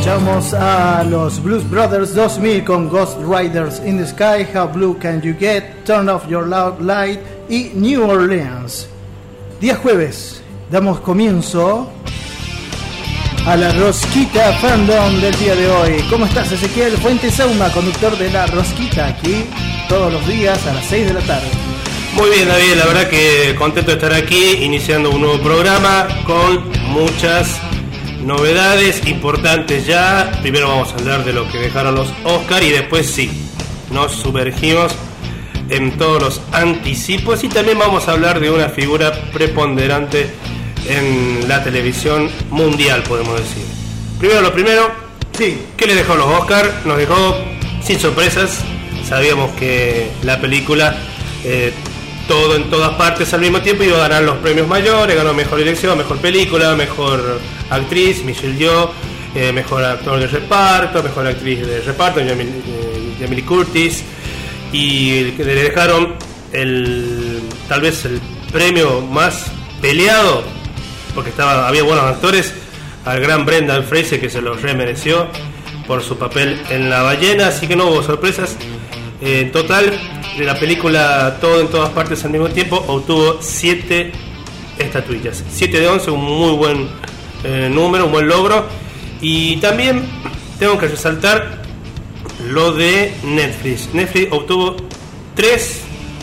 Escuchamos a los Blues Brothers 2000 con Ghost Riders in the Sky, How Blue Can You Get, Turn Off Your Loud Light y New Orleans. Día jueves, damos comienzo a la Rosquita Fandom del día de hoy. ¿Cómo estás, Ezequiel Fuentes Sauma, conductor de la Rosquita, aquí todos los días a las 6 de la tarde? Muy bien, David, la verdad que contento de estar aquí, iniciando un nuevo programa con muchas novedades importantes ya. Primero vamos a hablar de lo que dejaron los Oscar y después sí, nos sumergimos en todos los anticipos y también vamos a hablar de una figura preponderante en la televisión mundial, podemos decir. Primero lo primero, sí. ¿Qué le dejó los Oscar? Nos dejó sin sorpresas. Sabíamos que la película todo en todas partes al mismo tiempo iba a ganar los premios mayores. Ganó mejor dirección, mejor película, mejor actriz, Michelle Yeoh, mejor actor de reparto, mejor actriz de reparto, Jamie Lee Curtis, y le dejaron tal vez el premio más peleado, porque había buenos actores, al gran Brendan Fraser, que se lo remereció por su papel en La ballena, así que no hubo sorpresas. En total, de la película Todo en todas partes al mismo tiempo, obtuvo 7 estatuillas, 7 de 11, un muy buen número, un buen logro. Y también tengo que resaltar lo de Netflix. Netflix obtuvo 3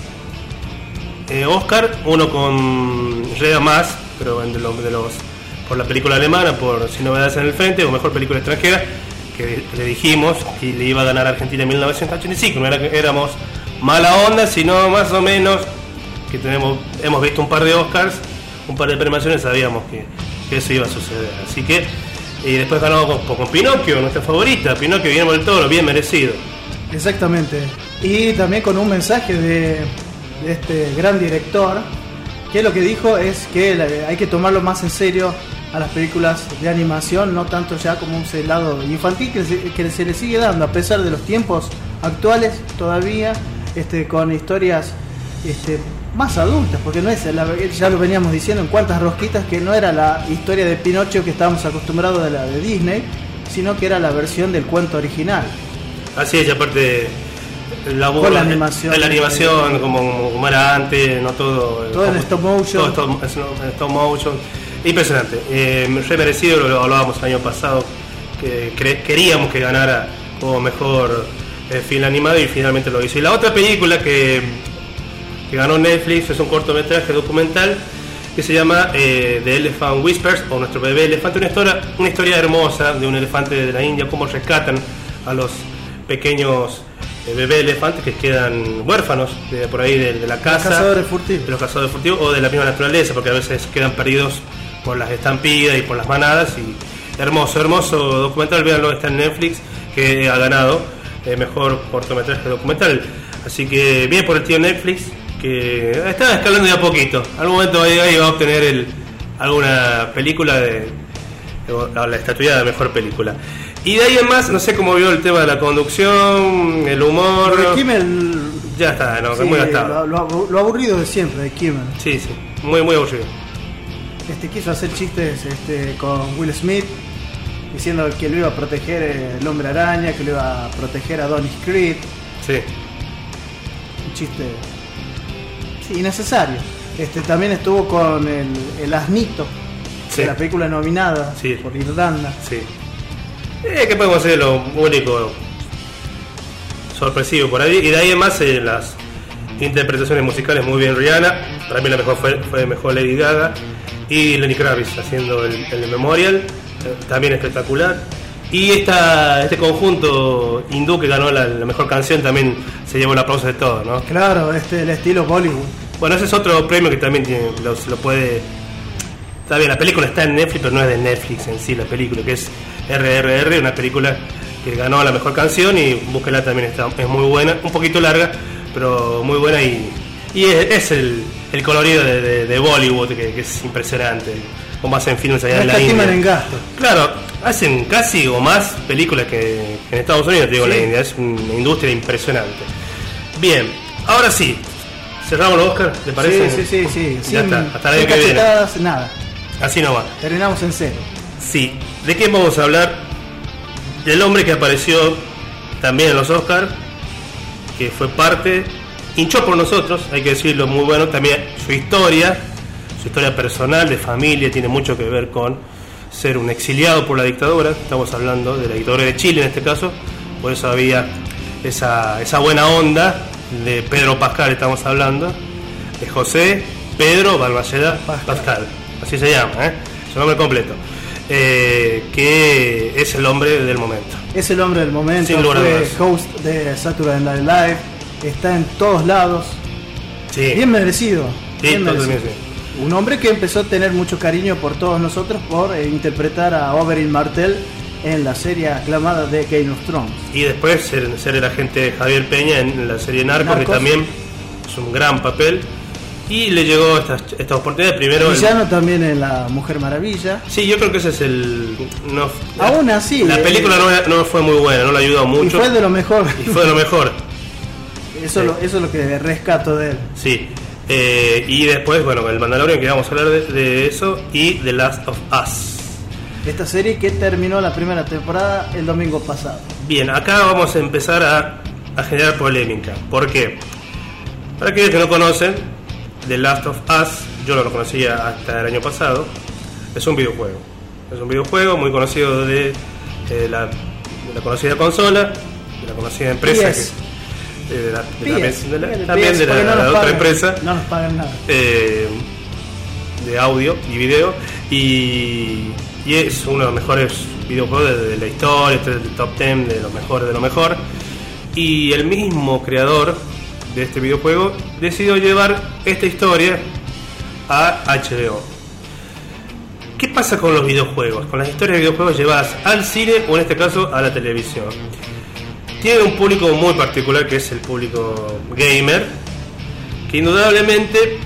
Oscar, uno con Reda Más, pero por la película alemana, por Sin novedades en el frente, o mejor película extranjera, que le dijimos que le iba a ganar a Argentina en 1985. No éramos mala onda, sino más o menos que hemos visto un par de Oscars, un par de premiaciones, sabíamos que eso iba a suceder. Así que, y después ganó con Pinocchio, nuestra favorita, Pinocchio, Guillermo del Toro, bien merecido. Exactamente. Y también con un mensaje de este gran director, que lo que dijo es que hay que tomarlo más en serio a las películas de animación, no tanto ya como un lado infantil que se le sigue dando, a pesar de los tiempos actuales todavía, con historias más adultas, porque no es ya lo veníamos diciendo en Cuántas Rosquitas, que no era la historia de Pinocho que estábamos acostumbrados de la de Disney, sino que era la versión del cuento original. Así es, y aparte la animación como era antes, no todo en stop motion, todo en stop motion, impresionante, re merecido. Lo hablábamos el año pasado, que queríamos que ganara como mejor film animado y finalmente lo hizo. Y la otra película que ganó Netflix es un cortometraje documental que se llama The Elephant Whispers, o Nuestro bebé elefante, una historia hermosa de un elefante de la India, cómo rescatan a los pequeños bebés elefantes que quedan huérfanos por ahí de la casa, de los cazadores furtivos o de la misma naturaleza, porque a veces quedan perdidos por las estampidas y por las manadas. Y hermoso documental, véanlo, está en Netflix, que ha ganado mejor cortometraje documental. Así que bien por el tío Netflix, que está escalando de a poquito. Al momento ahí va a obtener alguna película la estatuilla de mejor película. Y de ahí en más, no sé cómo vio el tema de la conducción, el humor. Lo de Kimmel ya está, no, sí, muy gastado. Lo aburrido de siempre de Kimmel. Sí, muy aburrido. Quiso hacer chistes con Will Smith, diciendo que lo iba a proteger el Hombre Araña, que lo iba a proteger a Adonis Creed. Sí. Un chiste innecesario. También estuvo con el asnito, sí, de la película nominada, sí, por Irlanda. Sí. ¿Qué podemos hacer? Lo único sorpresivo por ahí. Y de ahí en más, las interpretaciones musicales, muy bien Rihanna. Para mí la mejor fue mejor Lady Gaga. Y Lenny Kravitz haciendo el Memorial, también espectacular. Y este conjunto hindú que ganó la mejor canción también se llevó el aplauso de todos, ¿no? Claro, el estilo Bollywood. Bueno, ese es otro premio que también lo puede. Está bien, la película está en Netflix, pero no es de Netflix en sí la película, que es RRR, una película que ganó la mejor canción, y búsquela, también es muy buena, un poquito larga, pero muy buena, y es el colorido de Bollywood, que es impresionante, como hacen filmes allá en la India. En gasto. Claro, hacen casi o más películas que en Estados Unidos, te digo, sí. La India es una industria impresionante. Bien, ahora sí, cerramos los Oscar, ¿te parece? Sí. Ya está, hasta el año que viene. Nada. Así no va. Terminamos en cero. Sí. ¿De qué vamos a hablar del hombre que apareció también en los Oscars, que fue parte, hinchó por nosotros, hay que decirlo, muy bueno. También su historia personal, de familia, tiene mucho que ver con ser un exiliado por la dictadura. Estamos hablando de la dictadura de Chile en este caso, por eso había esa buena onda de Pedro Pascal, estamos hablando, de José Pedro Balmaceda Pascal, así se llama, su nombre completo, que es el hombre del momento. Es el hombre del momento, fue host de Saturday Night Live, está en todos lados, sí. Bien merecido. Sí, bien merecido. Sí. Un hombre que empezó a tener mucho cariño por todos nosotros por interpretar a Oberyn Martell en la serie aclamada de Game of Thrones. Y después ser el agente Javier Peña en la serie Narcos, que también es un gran papel. Y le llegó esta oportunidad. Primero Villano también en La Mujer Maravilla. Sí, yo creo que ese es el... Aún así... La película no fue muy buena, no la ayudó mucho. Y fue de lo mejor. Eso es lo que rescato de él. Sí. Y después, bueno, el Mandalorian, que vamos a hablar de eso, y The Last of Us. Esta serie que terminó la primera temporada el domingo pasado. Bien, acá vamos a empezar a generar polémica. ¿Por qué? Para aquellos que no conocen, The Last of Us, yo no lo conocía hasta el año pasado, es un videojuego. Es un videojuego muy conocido de la conocida consola, de la conocida empresa también de la otra empresa. No nos pagan nada. De audio y video, y es uno de los mejores videojuegos de la historia, este es el top 10 de lo mejor de lo mejor. Y el mismo creador de este videojuego decidió llevar esta historia a HBO. ¿Qué pasa con los videojuegos? Con las historias de videojuegos llevadas al cine, o en este caso a la televisión. Tiene un público muy particular, que es el público gamer, que indudablemente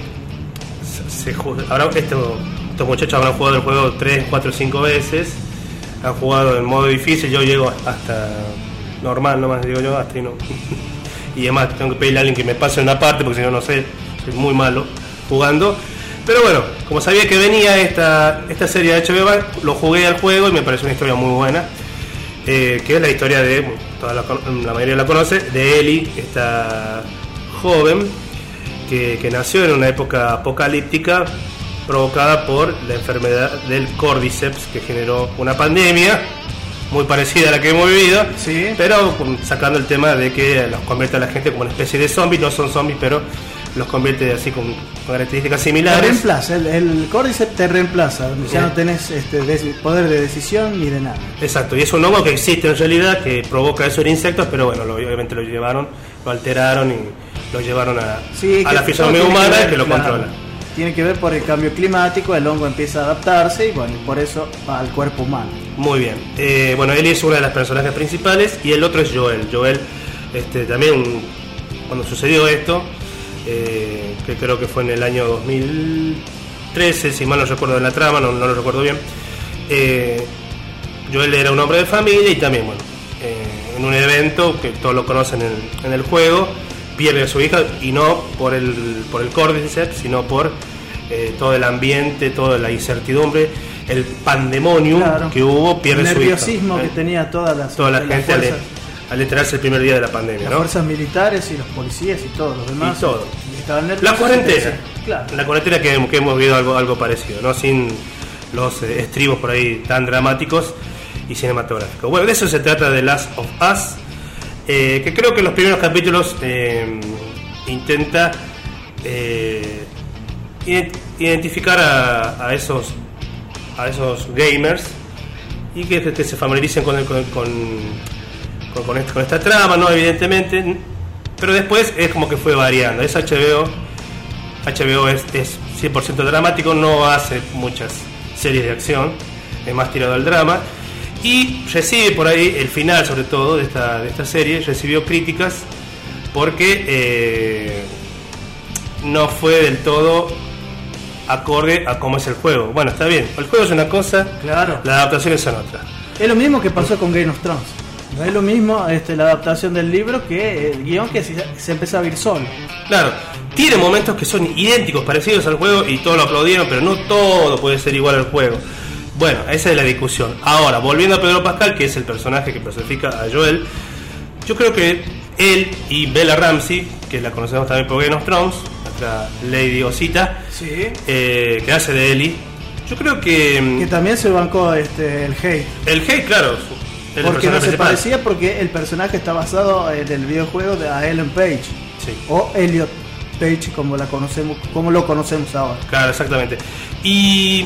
estos muchachos habrán jugado el juego 3, 4, 5 veces, han jugado en modo difícil. Yo llego hasta normal nomás, digo yo, hasta y no. Y además tengo que pedirle a alguien que me pase una parte, porque si no, no sé, soy muy malo jugando. Pero bueno, como sabía que venía esta serie de HBO, lo jugué al juego y me pareció una historia muy buena, que es la historia de, la mayoría la conoce, de Ellie, esta joven que nació en una época apocalíptica provocada por la enfermedad del Cordyceps, que generó una pandemia muy parecida a la que hemos vivido, sí, pero sacando el tema de que los convierte a la gente como una especie de zombies. No son zombies, pero los convierte así con características similares. Te reemplaza, el Cordyceps te reemplaza, ya no tenés poder de decisión ni de nada. Exacto, y es un hongo que existe en realidad, que provoca eso en insectos, pero bueno, obviamente lo alteraron y lo llevaron a la fisonomía humana, que lo controla. Tiene que ver por el cambio climático, el hongo empieza a adaptarse y bueno, por eso va al cuerpo humano. Muy bien. Bueno, Ellie es una de las personajes principales y el otro es Joel. Joel, también cuando sucedió esto, que creo que fue en el año 2013, si mal no recuerdo en la trama, no lo recuerdo bien. Joel era un hombre de familia y también, bueno, en un evento que todos lo conocen en el juego, pierde a su hija, y no por el Cordyceps, sino por todo el ambiente, toda la incertidumbre, el pandemonium, claro, que hubo, pierde su hija. El nerviosismo que tenía toda la gente al enterarse el primer día de la pandemia, las fuerzas militares y los policías y todos los demás. Y todo. La cuarentena. Claro. La cuarentena que hemos vivido algo parecido, ¿no? Sin los estribos por ahí tan dramáticos y cinematográficos. Bueno, de eso se trata de Last of Us, que creo que en los primeros capítulos intenta identificar a esos gamers y que se familiaricen con esta trama, ¿no? Evidentemente, pero después es como que fue variando. Es HBO es 100% dramático, no hace muchas series de acción, es más tirado al drama, y recibe por ahí el final, sobre todo de esta serie, recibió críticas porque no fue del todo acorde a cómo es el juego. Bueno, está bien, el juego es una cosa, claro, las adaptaciones son otra. Es lo mismo que pasó con Game of Thrones. No es lo mismo la adaptación del libro que el guión, que se empezó a ir solo. Claro, tiene momentos que son idénticos, parecidos al juego, y todos lo aplaudieron, pero no todo puede ser igual al juego. Bueno, esa es la discusión. Ahora, volviendo a Pedro Pascal, que es el personaje que personifica a Joel, yo creo que él y Bella Ramsey, que la conocemos también por Game of Thrones, nuestra Lady Osita, Sí. Que hace de Ellie, yo creo Que también se bancó el hate. el hate, claro, es el Porque no personaje se principal. parecía, porque el personaje está basado en el videojuego de Ellen Page. Sí. O Elliot Page, como lo conocemos ahora. Claro, exactamente. Y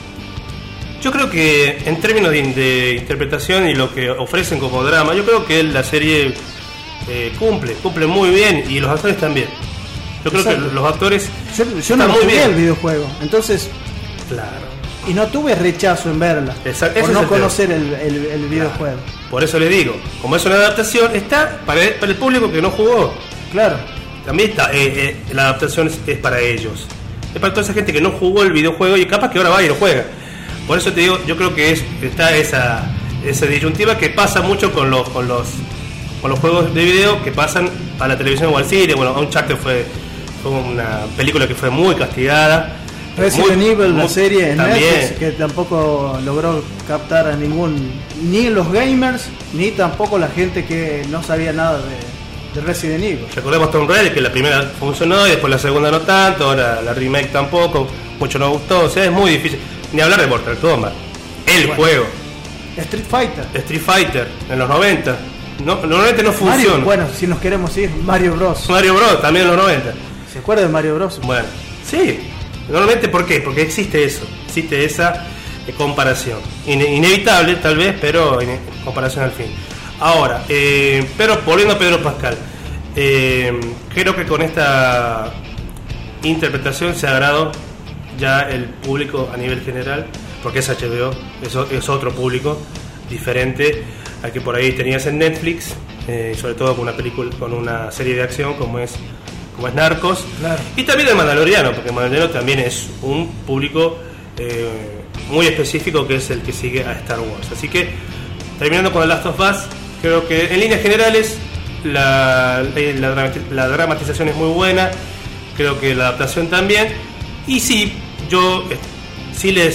yo creo que en términos de interpretación y lo que ofrecen como drama, yo creo que la serie cumple muy bien, y los actores también. Yo creo Exacto. que los actores Yo no están muy jugué bien. el videojuego, entonces, Claro. y no tuve rechazo en verla, Ese por es no el conocer el videojuego. Por eso les digo, como es una adaptación, está para el público que no jugó. Claro, También está, la adaptación es para ellos. Es para toda esa gente que no jugó el videojuego y capaz que ahora va y lo juega. Por eso te digo, yo creo que está esa disyuntiva que pasa mucho con los juegos de video que pasan a la televisión o al cine. Bueno, Uncharted fue una película que fue muy castigada. Resident Evil, la serie en también. Netflix, que tampoco logró captar a ni los gamers, ni tampoco la gente que no sabía nada de Resident Evil. Recordemos Tomb Raider, que la primera funcionó y después la segunda no tanto, ahora la remake tampoco, mucho no gustó, o sea, es muy difícil. Ni hablar de Mortal Kombat, el juego, Street Fighter en los 90, normalmente no funciona. Mario, bueno, si nos queremos ir, Mario Bros. Mario Bros también en los 90. ¿Se acuerda de Mario Bros? Bueno, sí, normalmente ¿por qué? Porque existe esa comparación. Inevitable tal vez, pero comparación al fin. Ahora, pero volviendo a Pedro Pascal, creo que con esta interpretación se agradó ya el público a nivel general, porque es HBO, es otro público diferente al que por ahí tenías en Netflix, sobre todo con una película, con una serie de acción como es Narcos, Claro. y también el Mandaloriano, porque el Mandaloriano también es un público muy específico, que es el que sigue a Star Wars. Así que, terminando con The Last of Us, creo que en líneas generales la dramatización es muy buena, creo que la adaptación también, y sí, yo sí les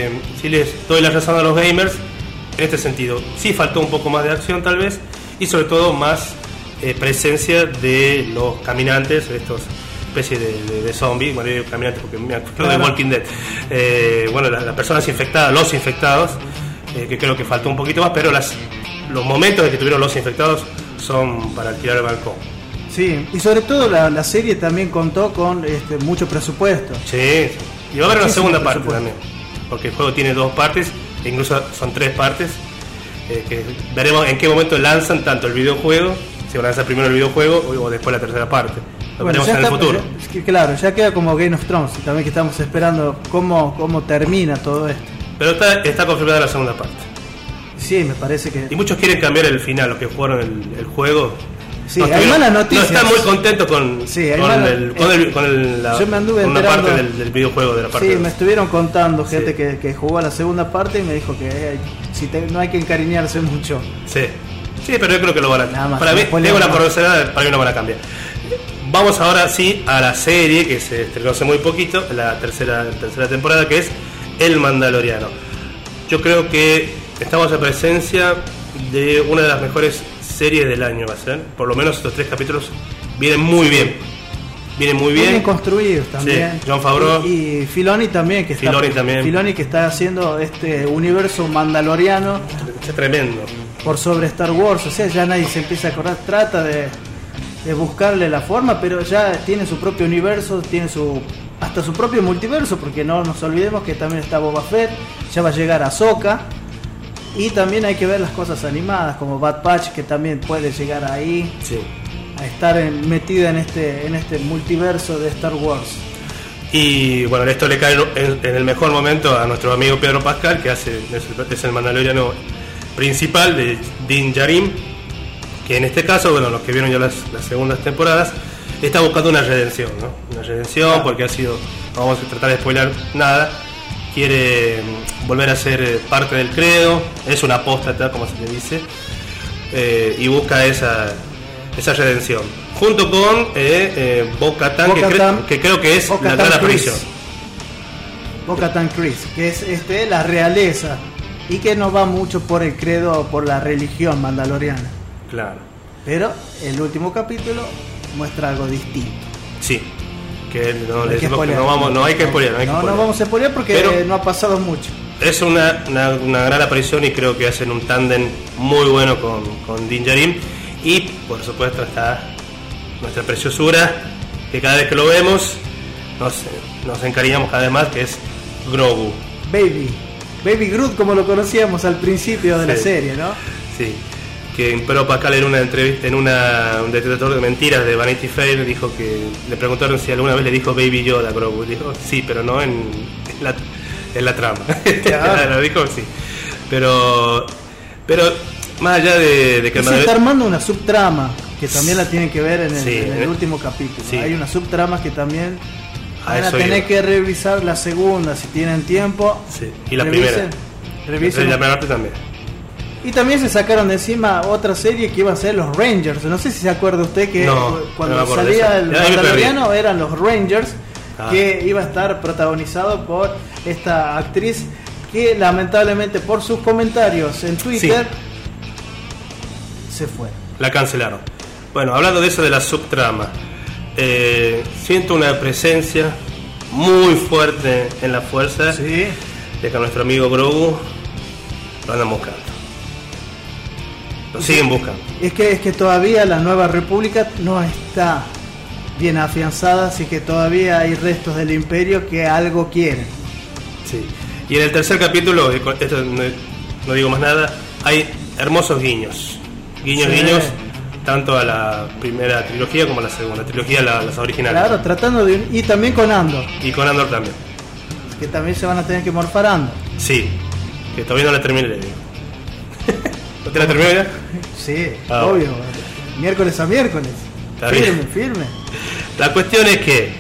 doy la razón a los gamers en este sentido. Sí faltó un poco más de acción tal vez, y sobre todo más presencia de los caminantes, estos especies de zombies, bueno, yo digo caminantes porque me acuerdo de Walking Dead, bueno, las personas infectadas, los infectados, que creo que faltó un poquito más, pero los momentos en que tuvieron los infectados son para alquilar el balcón. Sí, y sobre todo la serie también contó con mucho presupuesto. Sí, y va a haber una Muchísimo segunda parte presupuesto. también, porque el juego tiene 2 partes, e incluso son 3 partes, que veremos en qué momento lanzan tanto el videojuego, si van a lanzar primero el videojuego o después la tercera parte. Lo Bueno, veremos ya en el está, futuro. claro, ya queda como Game of Thrones, también que estamos esperando cómo termina todo esto. Pero está confirmada la segunda parte. Sí, me parece que... Y muchos quieren cambiar el final, los que jugaron el juego. Sí, hay malas noticias. No están muy contentos con, Sí, hay con, malas- la, yo me anduve con una enterando- parte del videojuego, de la parte Sí, dos. me estuvieron contando gente Sí. que jugó a la segunda parte y me dijo que no hay que encariñarse mucho. Sí, pero yo creo que lo van Nada a... más, Para mí, después tengo le una vamos a- curiosidad, para mí no van a cambiar. Vamos ahora sí a la serie que se estrenó hace muy poquito, la tercera temporada, que es El Mandaloriano. Yo creo que estamos en presencia de una de las mejores series del año, va a ser. Por lo menos estos 3 capítulos vienen muy bien. Vienen muy Muy bien bien. construidos también. Sí, Jon Favreau. Y Filoni también, Filoni que está haciendo este universo mandaloriano Es tremendo. por sobre Star Wars. O sea, ya nadie se empieza a acordar. Trata de buscarle la forma, pero ya tiene su propio universo, tiene hasta su propio multiverso, porque no nos olvidemos que también está Boba Fett, ya va a llegar Ahsoka. Y también hay que ver las cosas animadas, como Bad Batch, que también puede llegar ahí, Sí. a estar metida en este multiverso de Star Wars. Y bueno, esto le cae en el mejor momento a nuestro amigo Pedro Pascal, que es el mandaloriano principal de Din Djarin, que en este caso, bueno, los que vieron ya las segundas temporadas, está buscando una redención, ¿no? Una redención porque ha sido, no vamos a tratar de spoiler nada, quiere volver a ser parte del credo, es un apóstata, como se le dice, y busca esa redención. Junto con Bo-Katan, Bo-Katan, que creo que es la Bo-Katan gran Chris. aparición. Bo-Katan Kryze, que es la realeza y que no va mucho por el credo, por la religión mandaloriana. Claro. Pero el último capítulo muestra algo distinto. Sí. Que no, hay le que decimos que spoilear. no hay que spoilear. No vamos a spoilear porque pero no ha pasado mucho. es una gran aparición y creo que hacen un tándem muy bueno con Din Djarin. Y por supuesto está nuestra preciosura, que cada vez que lo vemos nos encariñamos cada vez más, que es Grogu. Baby Groot, como lo conocíamos al principio de la serie, ¿no? Sí. Que Pedro Pascal en una entrevista, un detector de mentiras de Vanity Fair, dijo que le preguntaron si alguna vez le dijo Baby Yoda a Grogu. Dijo sí, pero no en la trama. Claro, dijo sí. Pero más allá de que se está armando una subtrama que también la tienen que ver en el último capítulo. Sí. Hay una subtrama que también van a tener que revisar la segunda si tienen tiempo. Sí. Y la primera. Revisen. La primera parte también. Y también se sacaron de encima otra serie que iba a ser los Rangers. No sé si se acuerda usted que cuando salía el Mandaloriano eran los Rangers, que iba a estar protagonizado por esta actriz que lamentablemente por sus comentarios en Twitter se fue. La cancelaron. Bueno, hablando de eso de la subtrama, siento una presencia muy fuerte en la fuerza de que a nuestro amigo Grogu lo andan buscando. Lo siguen buscando. Es que todavía la Nueva República no está bien afianzada, así que todavía hay restos del Imperio que algo quieren. Sí. Y en el tercer capítulo, esto no digo más nada, hay hermosos guiños, tanto a la primera trilogía como a la segunda trilogía, las originales. Claro, tratando de... Y también con Andor. Y con Andor también. Que también se van a tener que morfar Andor. Sí, que todavía no la terminé. ¿No te la terminó ya? Sí, obvio. Miércoles a miércoles. Firme. La cuestión es que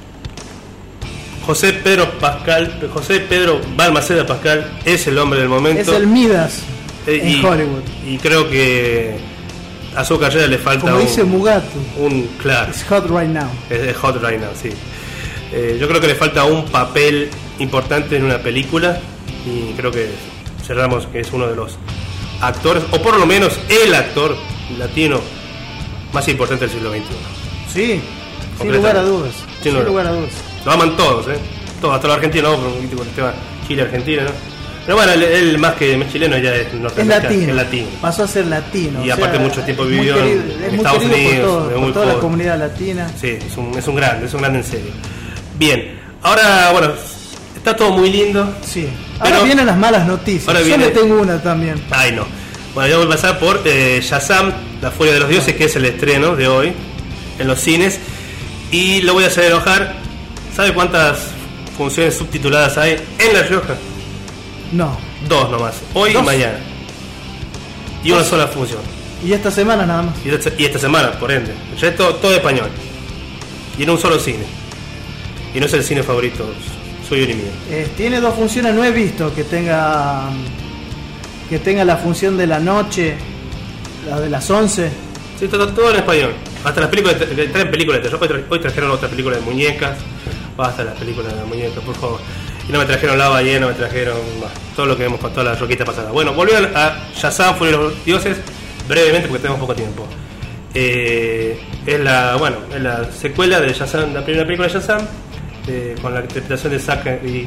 José Pedro Balmaceda Pascal es el hombre del momento. Es el Midas en Hollywood. Y creo que a su carrera le falta, como dice Mugatu, claro. It's hot right now. Es hot right now, sí. Yo creo que le falta un papel importante en una película y creo que cerramos que es uno de los actores, o por lo menos el actor latino más importante del siglo XXI. Sí, sin lugar a dudas. Lo aman todos, todos, hasta los argentinos, Chile, Argentina, ¿no? Pero bueno, él más que chileno ya es norteamericano, es latino. Pasó a ser latino. Y aparte mucho tiempo vivió en Estados Unidos, por toda la comunidad latina. Sí, es un grande en serio. Bien, ahora bueno, está todo muy lindo. Sí. Ahora vienen las malas noticias. Yo le tengo una también. Ay, no. Bueno, ya voy a pasar por Shazam, La Furia de los Dioses, que es el estreno de hoy en los cines. Y lo voy a hacer enojar. ¿Sabe cuántas funciones subtituladas hay en La Rioja? No. 2 nomás. Hoy y mañana. Y una sola función. Y esta semana nada más. Y esta semana, por ende. El resto todo español. Y en un solo cine. Y no es el cine favorito suyo ni mío. Tiene 2 funciones, no he visto que tenga la función de la noche, la de las 11. Sí, todo en español. Hasta las películas, traen películas de terror. Hoy trajeron otra película de muñecas. Basta las películas de muñecas, por favor. Y no me trajeron La Ballena, me trajeron todo lo que vemos con todas las roquitas pasadas. Bueno, volviendo a Shazam, Furia de los Dioses, brevemente porque tenemos poco tiempo. Es la secuela de Shazam, la primera película de Shazam, con la interpretación de Zachary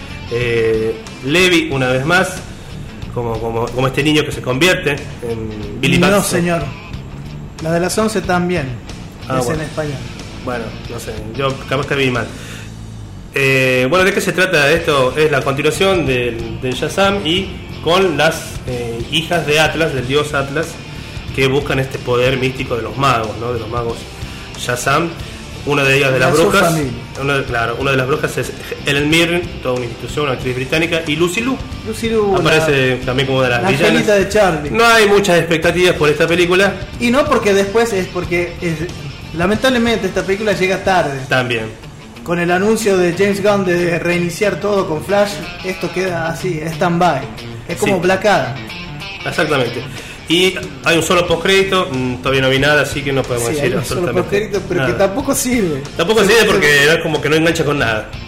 Levi una vez más, como este niño que se convierte en Billy Batson. No, señor. La de las 11 también es en español. Bueno, no sé, yo capaz que vi mal. Bueno, ¿de qué se trata esto? Es la continuación de Shazam y con las hijas de Atlas, del dios Atlas, que buscan este poder místico de los magos, ¿no? De los magos Shazam. Una de ellas de las brujas, una de las brujas es Helen Mirren, toda una institución, una actriz británica, y Lucy Liu aparece también como de las villanas. Angelita de Charlie. No hay muchas expectativas por esta película. Y no porque después lamentablemente esta película llega tarde. También. Con el anuncio de James Gunn de reiniciar todo con Flash, esto queda así, stand-by. Es como Black Adam. Exactamente. Y hay un solo postcrédito, todavía no vi nada, así que no podemos decir absolutamente. Solo postcrédito, pero que tampoco sirve. Tampoco sirve porque es como que no engancha con nada.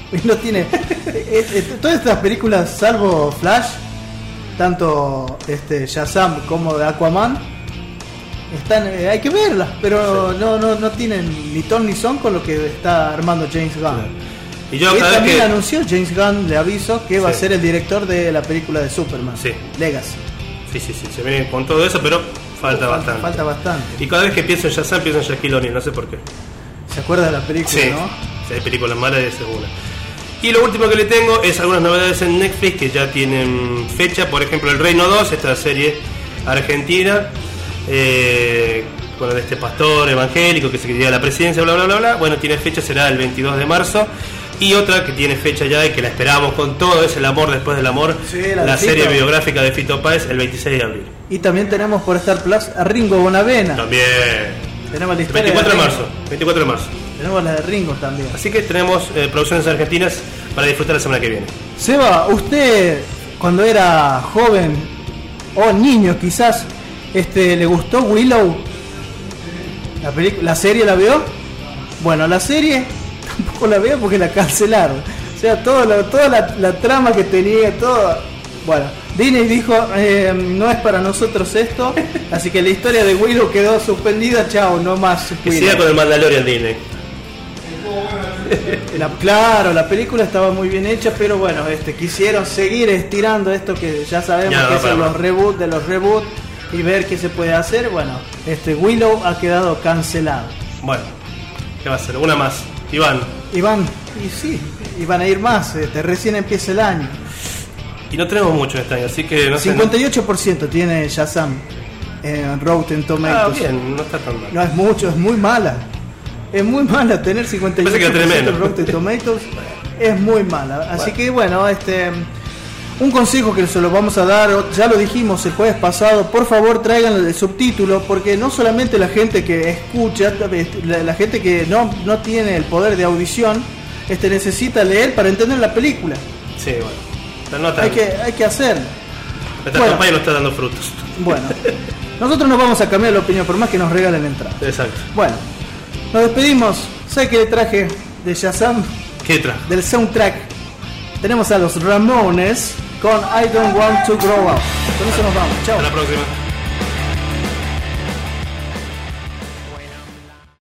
Y no tiene. Todas estas películas, salvo Flash, tanto Shazam como de Aquaman, están, hay que verlas, pero sí. no tienen ni ton ni son con lo que está armando James Gunn. Claro. Y yo él también anunció, James Gunn, le aviso, que va a ser el director de la película de Superman, Legacy. Sí, se vienen con todo eso, pero falta bastante. Y cada vez que pienso en Shazam, pienso en Shaquille O'Neal, no sé por qué. ¿Se acuerda de la película, no? Sí, hay películas malas y esa es una. Y lo último que le tengo es algunas novedades en Netflix que ya tienen fecha. Por ejemplo, El Reino 2, esta serie argentina, bueno, de este pastor evangélico que se quería a la presidencia, bla, bla, bla, bla. Bueno, tiene fecha, será el 22 de marzo. Y otra que tiene fecha ya y que la esperamos con todo es El amor después del amor, la serie biográfica de Fito Páez, el 26 de abril. Y también tenemos por Star Plus a Ringo Bonavena. También. Tenemos la historia 24 de marzo. Tenemos la de Ringo también. Así que tenemos producciones argentinas para disfrutar la semana que viene. Seba, usted cuando era joven o niño quizás, ¿le gustó Willow? ¿La serie la vio? Bueno, la serie tampoco la veo porque la cancelaron. O sea, toda la trama que tenía, todo. Bueno, Disney dijo, no es para nosotros esto, así que la historia de Willow quedó suspendida, chao, no más. Que siga con el Mandalorian Disney. Claro, la película estaba muy bien hecha, pero bueno, quisieron seguir estirando esto que ya sabemos que son los reboots de los reboots y ver qué se puede hacer. Bueno, Willow ha quedado cancelado. Bueno, ¿qué va a ser? Una más. Iván, y sí, y van a ir más, recién empieza el año. Y no tenemos mucho este año, así que no 58% tiene Shazam en Rotten Tomatoes. Bien, no está tan mal. No es mucho, es muy mala. Es muy mala tener 58% en Rotten Tomatoes. Es muy mala. Así que bueno, un consejo que se lo vamos a dar, ya lo dijimos el jueves pasado, por favor traigan el subtítulo, porque no solamente la gente que escucha, la gente que no tiene el poder de audición, necesita leer para entender la película. Sí, bueno. No hay que hacerlo. Esta campaña no está dando frutos. Bueno, nosotros nos vamos a cambiar la opinión por más que nos regalen entrada. Exacto. Bueno, nos despedimos. ¿Sabe qué le traje de Shazam? ¿Qué traje? Del soundtrack. Tenemos a los Ramones con I Don't Want to Grow Up. Con eso nos vamos. Chao. Hasta la próxima.